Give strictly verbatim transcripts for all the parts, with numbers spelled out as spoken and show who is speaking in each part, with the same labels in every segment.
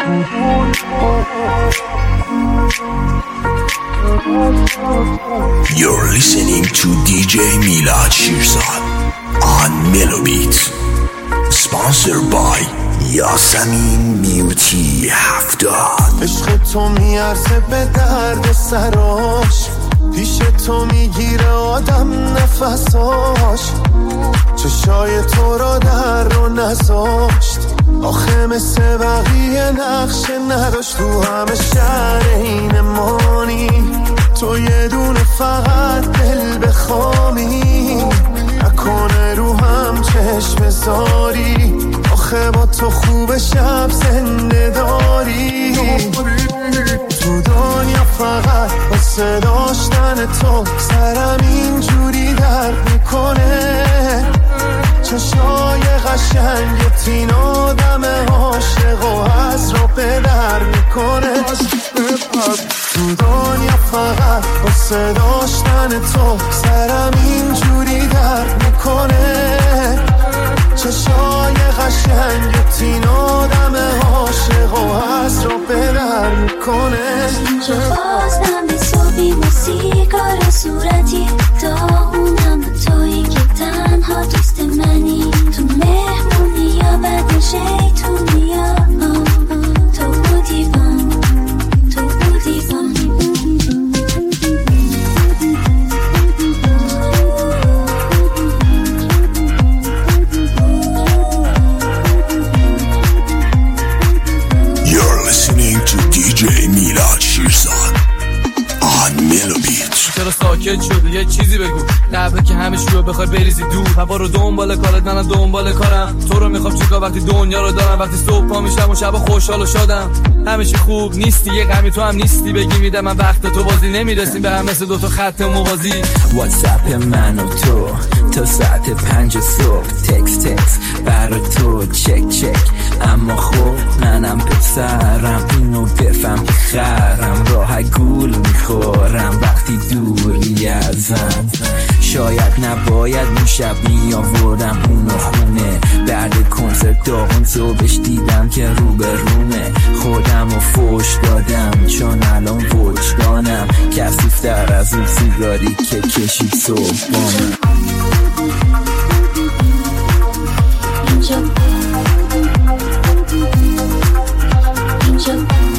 Speaker 1: You're listening to دی جی میلاد شیرزاد on Melobit, sponsored by یاسمین بیوتی هفتاد.
Speaker 2: عشق تو میارزه به درد سراش، پیش تو میگیره آدم نفساش، چشای تو را در رو نذاشت، آخه مثل بقیه نقش نداشت، تو همه شهر این مانی، تو یه دونه فقط دل بخوامی، نکنه رو هم چشم زاری، آخه با تو خوب شب زنده داری، تو دنیا فقط واسه داشتن تو سرم اینجوری درد میکنه، چشای قشنگ تین آدم عاشق و از رو به در میکنه، تو دنیا فقط واسه داشتن تو سرم اینجوری درد میکنه، چشای قشنگ تین آدم عاشق و از رو به در میکنه.
Speaker 3: چه بازم به صبحی موسیقار صورتی، تا اونم تویی که تنها دوست منی، تو مهمونی یا بعد شیطونی یا تو بودی بام، تو بودی بام.
Speaker 1: You're listening to دی جی میلاد شیرزاد on Melobit.
Speaker 4: چرا ساکت شد؟ یه چیزی بگو قبل که همه چی رو بخوای بریزی دور، هوا رو دنبال کارت منم دنبال کارم، تو رو میخوام چیکار وقتی دنیا رو دارم، وقتی صبح پا میشم و شب خوشحال و شادم، همه چی خوب نیستی یه غمی تو هم نیستی، بگی میدم من وقت تو بازی نمیرسیم به هم مثل دوتا خط موازی.
Speaker 5: واتساپ من و تو تا ساعت پنج صبح، تکس تکس برا تو چک چک، اما خب منم پسرم اینو بفهم که خرم، راه گول میخورم وقتی دوری ازم، شاید نباید اون شب میآوردم اونو خونه، بعد کنسرت داغون صبحش دیدم که رو به رومه، خودم رو فوش دادم چون الان وجدانم کثیف‌تر از اون سیگاری که کشید صبح بامم.
Speaker 3: اینجا اینجا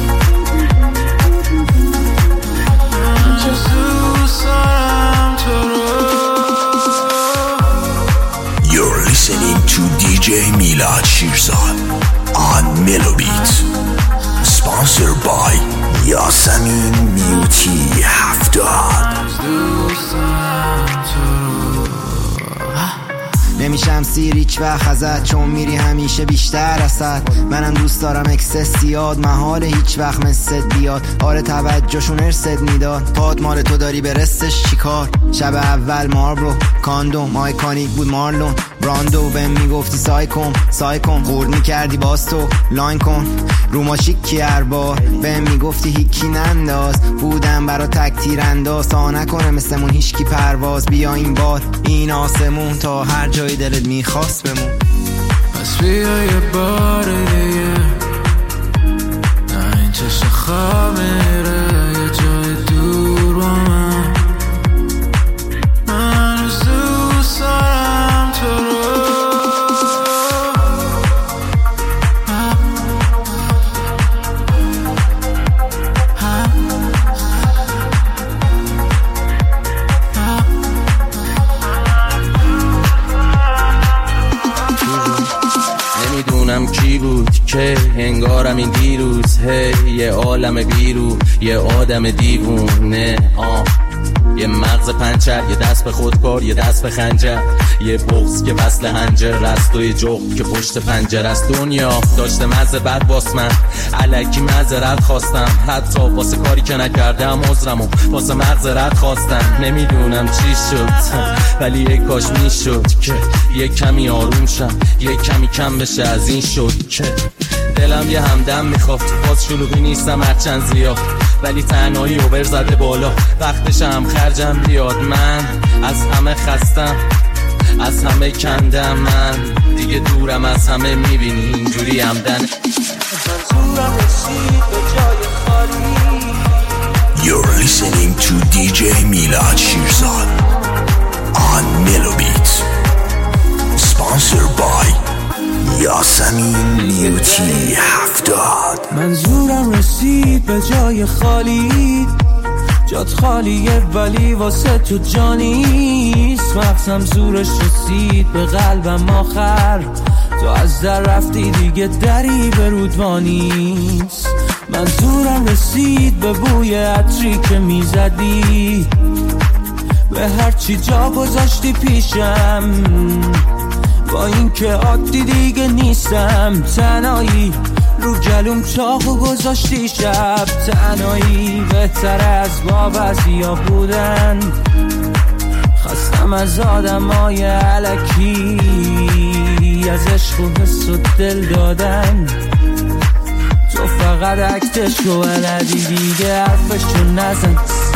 Speaker 1: You're listening to دی جی میلاد شیرزاد on Melobit, sponsored by یاسمین بیوتی هفتاد.
Speaker 6: نمیشم سیر هیچ وقت ازت، چون میری همیشه بیشتر ازت، منم دوست دارم اکسس زیاد، محال هیچ وقت مثل بیاد، آره توجهشون ارست میداد، پاد مال تو داری به رستش چیکار، شب اول ماربرو کاندوم آیکانیک بود مارلون براندو، بهم میگفتی سای کن سای کن، خورد میکردی باز تو لاین کن رو ما شیکی هر بار، بهم میگفتی هیکی ننداز، بودم برا تک تیر انداز، تا نکنه مثلمون هیچکی پرواز، بیا این بار این آسمون تا هر جای دلت میخواست بمون،
Speaker 7: پس بیا یه بار دیگه، نه این چشم خواب میره یه جای دور با من، من روز دوست دارم تو رو،
Speaker 4: نمیدونم کی بود که انگارم این دیروز، هی یه عالم بیرو یه آدم دیوونه، آه یه مغز پنچر، یه دست به خودکار، یه دست به خنجر، یه بغض که وصل هنجر است و یه جغد که پشت پنجر است، دنیا داشته مزه بد باس من الکی معذرت خواستم، حتی واسه کاری که نکردم عذرمو واسه مغزرت خواستم، نمیدونم چی شد ولی یک کاش میشد که یه کمی آروم شم، یه کمی کم بشه از این شد که دلم یه همدم میخواد، باز شلوغی نیستم هرچند زیاد، ولی تنهایی اوبر زده بالا، وقتش هم خرجم بیاد، من از همه خستم از همه کندم، من دیگه دورم از همه، میبینی اینجوری همدن
Speaker 7: منظورم رسید به جای خالی.
Speaker 1: You're listening to دی جی Milad Shirzad on Melobit, sponsored by Yasamin Beauty هفتاد.
Speaker 7: منظورم رسید به جای خالی، جات خالیه ولی واسه تو جانیست. مغزم زورش رسید به قلبم آخر، تو از در رفتی دیگه دری به رودوانیست. منظورم رسید به بوی عطری که میزدی، به هرچی جا گذاشتی پیشم، با این که عادی دیگه نیستم. تنهایی رو گلوم چاقو گذاشتی شب، تنهایی بهتر از با بعضیا بودن. خستم از آدمای علکی، از عشق و حس و دل دادن. تو فقط عکتشو بلدی دیگه حرفشو نزن.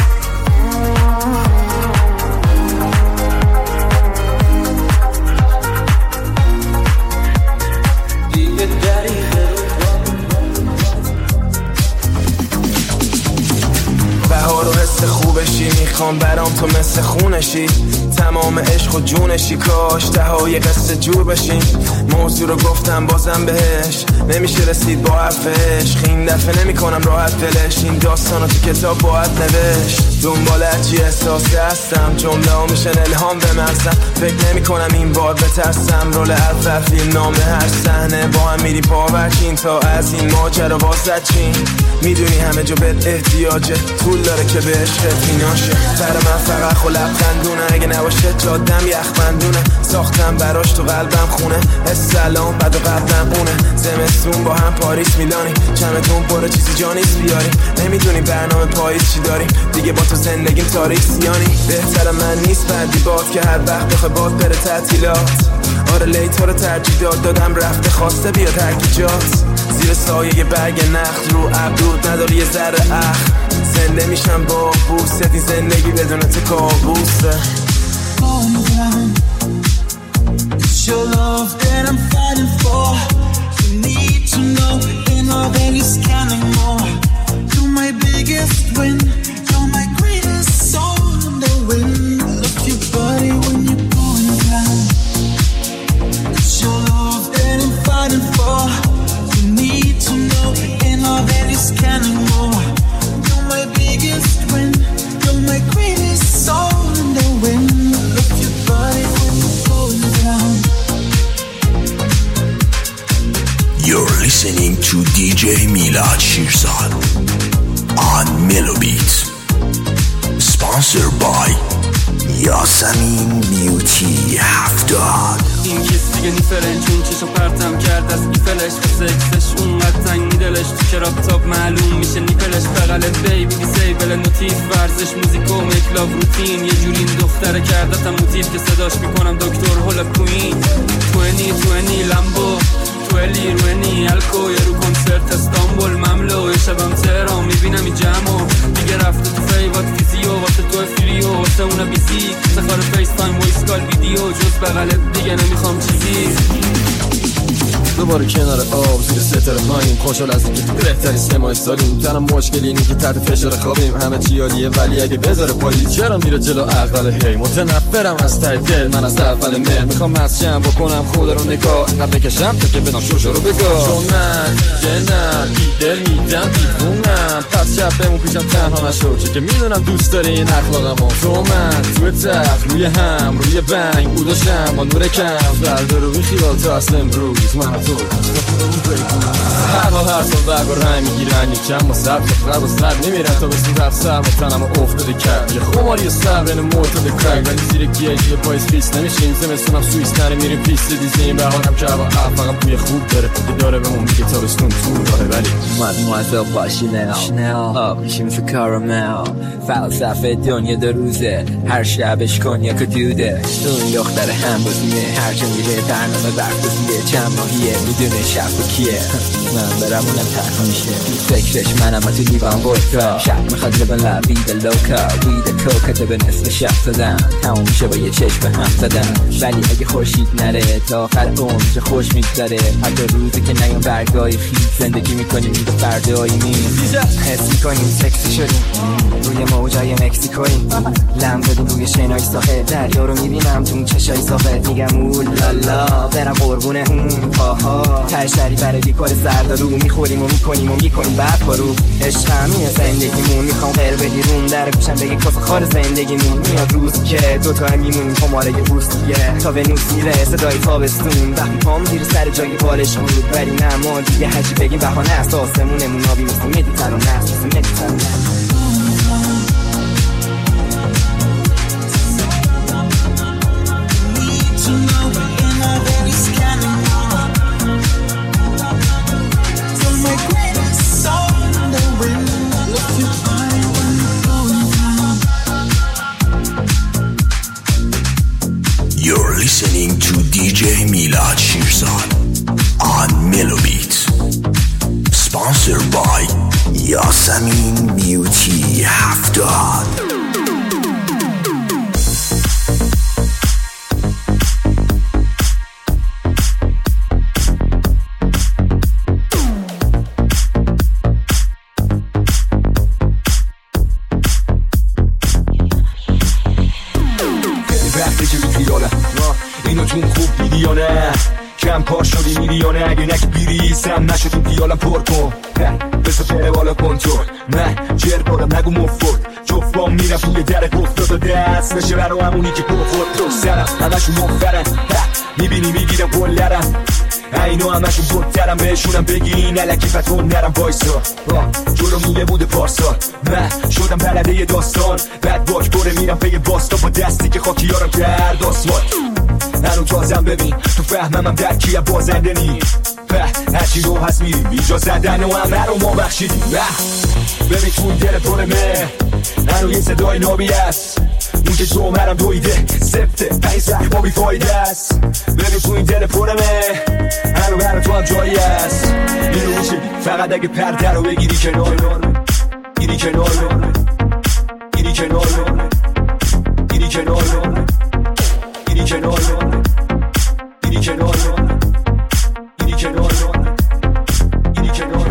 Speaker 2: بهار و حس خوبشی، میخوام برام تو مثل خونشی، تمام عشق و جونشی. کاش دههای قصه جور بشیم. موضوع رو گفتم بازم بهش نمیشه رسید با حرفش. این دفعه نمی کنم راحت فلش، این داستانو تو کتاب باید نوشت. دنبال هرچی احساسی هستم، جمله ها میشن الهام به مغزم. فکر نمی کنم این بار بترسم، رول اول فیلم نامه هر صحنه با هم میری پاورچین. تا از این ماجرا واسط چین، میدونی همه جا بهت احتیاجه، طول داره که به عشقت میناشه. برای من فقط خو لبخندونه، اگه نباشه جادم یخبندونه. ساختم براش تو قلبم خونه، السلام بعد و قبلم اونه. زمستون با هم پاریس میلانی، چمدون پر چیزی جا نیست بیاریم. نمیدونی برنامه پاییز چی داریم، دیگه با تو زندگیم تاریک سیانی. بهتر من نیست بعدی باد که هر وقت بخوای باد بره تعطیلات. آره لیتا رو ترجیح داد دادم، رفته خواسته بیاد هرکی جات. زیر سایه برگ نخل رو ابرود نداری یه ذره اخ. زنده میشم با بوست، این زندگی بدون تو کابوسه.
Speaker 7: It's your love that I'm fighting for. You need to know in our values counting more. You're my biggest win, you're my greatest soul in the wind. Love your body when you're going down. It's your love that I'm fighting for. You need to know in our values counting more. You're my biggest win, you're my greatest soul in the wind. Love your body when you're going down.
Speaker 1: You're listening to دی جی Milad Shirzad on Melobit, sponsored by Yasamin Beauty هفتاد.
Speaker 8: این کس دیگه نیفرن چون چشم پرتم کرد از نیفلش. قصه اکسش اونقدر تنگ میدلش، تو کراپتاپ معلوم میشه نیفلش. بغل بیبی دیسیبل نوتیف، ورزش موزیک و میکلاو روتین. یه جوری این دختره کردتم موتیف که صداش میکنم دکتر هولب کوین. توینی توینی لمبو تولی روینی الکو، یه رو کنسرت استانبول مملو. یه شبم تهران میبینم این جمعو دیگه رفته تو فیوات فیزیو. واسه تو فیلیو واسه اونا بیزی، سخار فیس تایم ویس کال ویدیو. جز بغلت دیگه نمیخوام چیزی.
Speaker 9: دوباره کنار آب زیر ستاره پایین، خوشحال از اینکه تو بهترین سه ماه سالیم. تنم مشکلی اینه که تحت فشار خوابیم، همه چی عالیه ولی اگه بذاره پایین چرا میره جلو عقل. هی متنفرم از ته دل، من از اول مهر میخوام مسجم بکنم خدا رو نگاه. اینقدر بکشم تا که بدم شوشو رو بگاه. چون من دیگه نه دل میدم دیوونم، پس شب بمون پیشم تنها نشو که میدونم دوست داری این اخلاقمو. تو من توی تخت روی هم روی بنگ او داشتم با نور کم برده رو بی خیال تا اصل امروز من تو هر حال هر سال برگ و رنگ میگیرن یکم با سب تقرب و سر نمیرن تا بسید رفت سر با تنم افتاده کرد. یه خماری سر بین معتاد کرگ ولی زیر گیج یه پایز پیس نمیشیم. زمستونم سویس نره میریم پیست دیزیم بهارم که هوا فقط بوی خوب داره که داره بهمون میگه تابستون تو راهه ولی
Speaker 5: اومد موظف باشی نه آب میشیم تو کارامل فلسفه دنیا دو روزه هر شبش کن یک دوده اون دختر هم بزنه هر جا میره برنامه برگزیده چند ماهیه میدونه شب و کیه من برم اونم ترک میشه فکرش منم تو لیوان بودکا شب میخواد لبن لبید لوکا وید کوکت به نصف شب زدم تموم میشه با یه چشم هم زدم ولی اگه خورشید نره تا آخر عمر چه خوش میگذره هر دو روزی که نیام برگاهی خیز زندگی میکنیم میگه فردایی میم
Speaker 6: حس میکنیم سکسی شدیم روی موجای مکسیکویم لم زدیم روی شنای ساحل دریا رو میبینم تو چشای ساحل میگم اولالا برم قربونه اون پاها تشتری برای بیکار سردارو میخوریم و میکنیم و میکنیم بعد پارو عشق همینه زندگیمون میخوام غیر بدی روم در گوشم بگی کس خار زندگیمون میاد روز که دوتا هم میمونیم پاماره یه بورسیه تا به نوس میره صدای تابستون وقتی پام زیر سر جای بالش بود ولی نه ما دیگه هرچی بگیم بهانه است آسمونمون آبی مثل مدیترانه است مثل مدیترانه
Speaker 1: You're listening to D J Milad Shirzad on Melobeats, sponsored by Yasamin Beauty Haftad.
Speaker 2: کم پار شدی میلیونه اگه نک بیریزم نشدیم دیالم پر کن بسا بره بالا کنترل نه جر بارم نگو مفت جفام میرم توی در گفت دادا دست بشه برا همونی که پر خورد تو سرم همشون مفرن میبینی میگیرم گلرم اینو همشون بودترم بهشونم بگین علکی فتون نرم وایسا جلو میله بوده پارسال من شدم بلده یه داستان بعد باک بره میرم پی باستا با دستی که خاکیارم کرد آسوات هنو تازم ببین تو فهمم درکی بازنده نی هرچی رو هست میریم اینجا زدن و همه رو ما بخشیدیم ببین تو این دل پرمه هنو یه صدای نابی هست اون که جومرم دویده سفته پنی سخت ما بی فایده است ببین تو این دل پرمه هنو برای تو هم جایی هست اینو میشه فقط اگه پرده رو بگیری کنار گیری کنار گیری کنار گیری کنار گیری کنار گیری کنار گیری کنار گیری کنار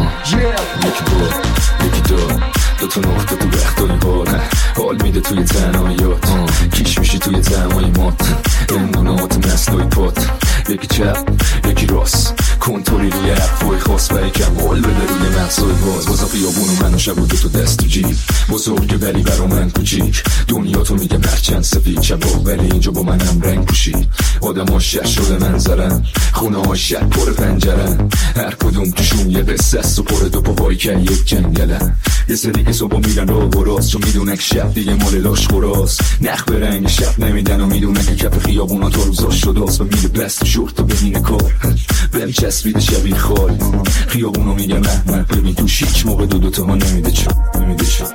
Speaker 10: یکی دو یکی دو دو تا نقطه تو وقتایی باره حال میده توی تنهاییات کیش میشی توی تمایی مات امونات مسلوی پات یکی چپ یکی راست کنتوری روی حرفای خاص و یکم حال بده روی مغزای باز بازا خیابون و من و شب و دو تا دست تو جیب بزرگه ولی برا من کوچیک دنیا تو میگم هرچند سفید شباب ولی اینجا با منم رنگ پوشید آدم ها شش شده منظرن خونه ها شک پر پنجرن هر کدوم توشون یه قصه است و پر دو پاهای که یک جنگلن یه سری که صبح میرن راه و راست چون میدونن که شب دیگه مال لاش خوراست نخ به رنگ شب نمیدن و میدونن که کف خیابونا تا روزاش شده است و میره بست و شورت و ببینه کار بهم چسبیده شبیه خال خیابونو میگم احمد ببین تو هیچ موقع دو دوتا ها نمیده چون نمیده چون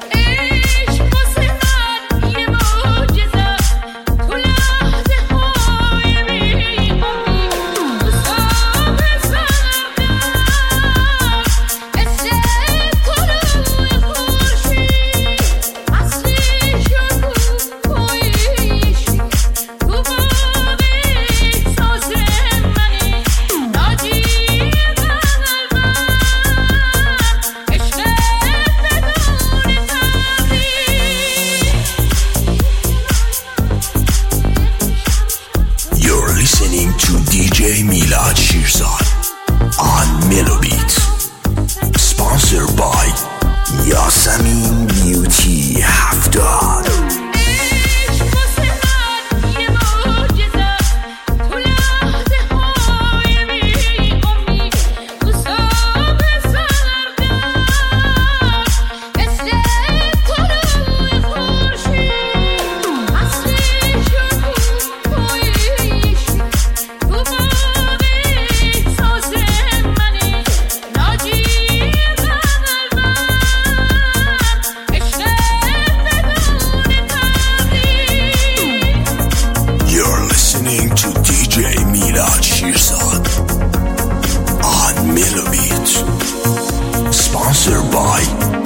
Speaker 1: Sponsored by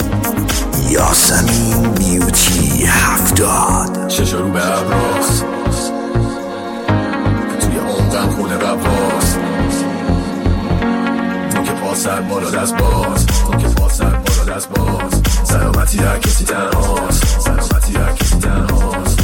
Speaker 1: یاسمین بیوتی هفتاد.
Speaker 10: چشا رو به عباس توی عمقم خونه رباس، تو که پا سر بالا دست باز، تو که پا سر بالا دست باز. سلامتی هر کسی تنهاست، سلامتی هر کسی تنهاست.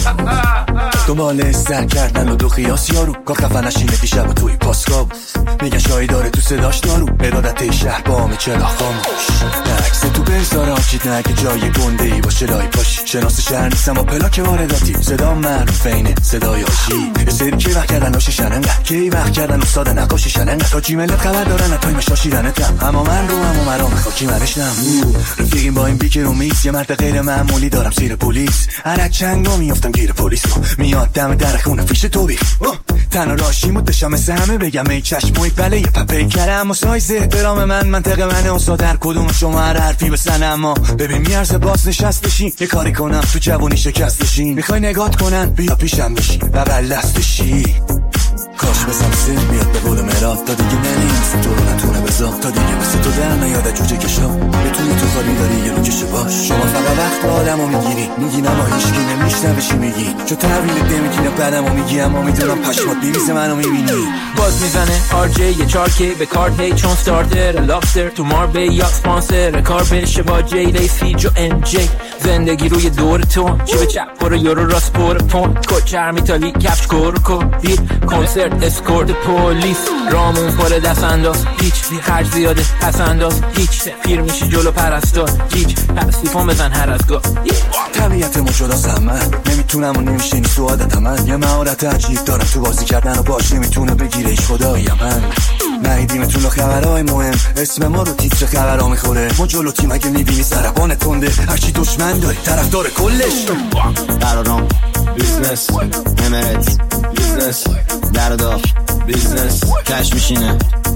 Speaker 11: دنبال استر کردن و دو قیاس یارو کار خفن نشینه دیشب و توی پاسکاب میگن شایی داره تو صداش دارو ارادت شهر با همه چلا خاموش عکس تو بزاره آکید نه که جای گنده ای باشه لای پاشی شناس شهر نیستم با پلاک وارداتی صدا معروف اینه صدای آشی یه سری که وقت کردن آشی شننگه که وقت کردن استاد نقاشی شننگه تا جیملت خبر دارن تایمش آشیدنتم اما من رو هم و مرام خاکی مرشتم رفیقیم با این بیکر و میکس یه مرد غیر معمولی دارم سیر پلیس هر چنگا میافتم گیر پلیس میاد دم در خونه فیش تو بی تنها راشی مدشم مثل همه بگم ای چشموی بله یه پپی کرم و سایز احترام من منطقه من اصلا در کدوم شما هر حرفی بسن اما ببین میارزه باز نشست بشین یه کاری کنم تو جوانی شکست بشین میخوای نگات کنن بیا پیشم بشین بغل دست بشین کاش بزم سر بیاد به قول مراد تا دیگه ننیست تو رو نتونه بزا تا دیگه مثل تو در نیاده جوجه کشا بتونی تو خالی داری یه رو کشه باش شما فقط وقت با آدمو میگیری میگی نما هیچکی نمیشنوه چی میگی چون تحویلت نمیگیره بعدمو میگی اما میدونم پشمات بیمیز منو میبینی
Speaker 12: باز میزنه آر جی یه چارکه به کارت هی چون ستارتر لابستر تو ماربی یا سپانسر کار بشه با جی لیسی جو ان جی زندگی روی دور تو چی به چپ برو یورو راست پر پون کوچر میتالی کفش کورکو دید کنسرت اسکورت پلیس رامون پر دست انداز هیچ خرج زیاده پس انداز هیچ پیر میشی جلو پرستار هیچ پسیفون بزن هر از گاه
Speaker 11: طبیعت ما جداست همه نمیتونم و نمیشه نیست تو عادت من یه مهارت عجیب دارم تو بازی کردن و باش نمیتونه بگیره ایش خداییم من نهیدیمتون و خبرهای مهم اسم ما رو تیتر خبرها میخوره ما جلو تیم اگه میبینی سربان تنده هرچی دشمن داری طرفدار کلش
Speaker 6: قرارم بیزنس امرت بیزنس در داخل بیزنس کش میشینه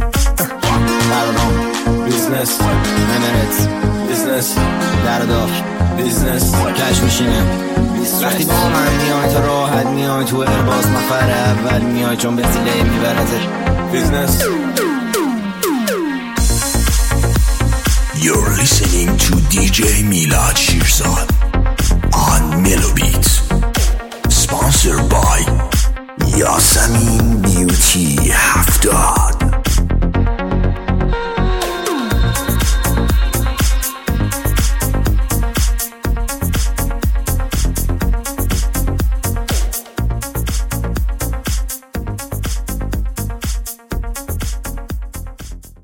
Speaker 6: قرارم بیزنس امرت بیزنس در داخل بیزنس کش میشینه وقتی با من میای تو راحت میای تو ارباز نفر اول میای چون بسیله میبرده بیزنس.
Speaker 1: You're listening to دی جی میلاد شیرزاد on Melo Beats sponsored by یاسمین بیوتی هفتاد.